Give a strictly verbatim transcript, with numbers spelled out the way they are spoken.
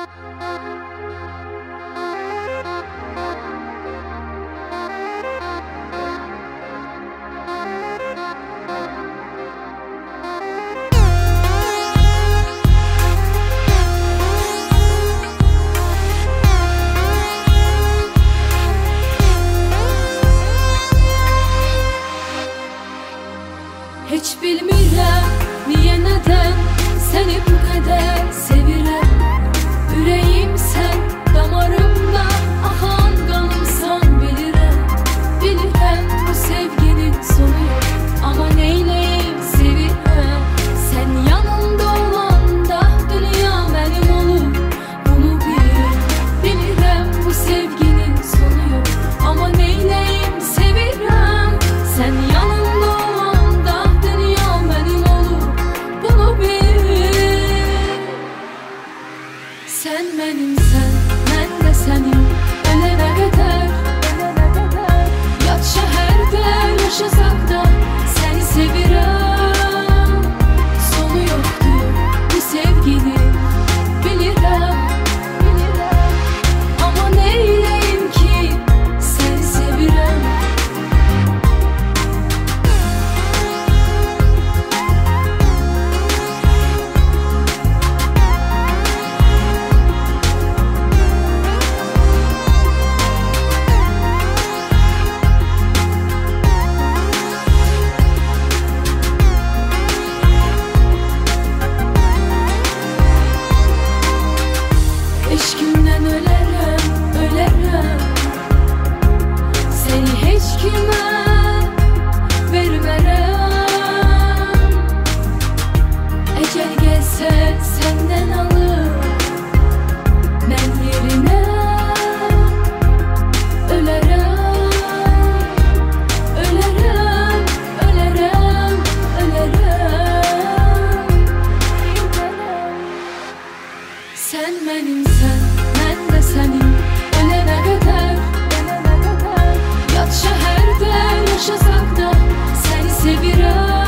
Hiç bilmirəm niyə nədən səni bu qədər sevirəm. Ürəyim sən, damarımda axan qanımsan bilirəm. Bilirəm bu sevginin sonu yox, amma neyləyim sevirəm. Sən yanımda olanda dünya mənim olur, bunu bil. Bilirəm bu sevginin sonu yox, amma neyləyim sevirəm. Sən yanımda olanda dünya mənim olur, bunu bil. Sən mənimsən, mən də sənin, ölənə qədər. Yad şəhərdə yaşasaq da səni sevirəm. Sonu yoxdur bu sevginin, bilirəm. Amma neyləyim ki səni sevirəm. Eşkimdən ölərəm, ölərəm. Səni heç kimə vermərəm. Əcəl gəlsə səndən alır, mən yerinə ölərəm. Ölərəm, ölərəm, ölərəm. Sən mənimsən, mən də sənin, ölənə qədər. Yad şəhərdə yaşasaq da səni sevirəm.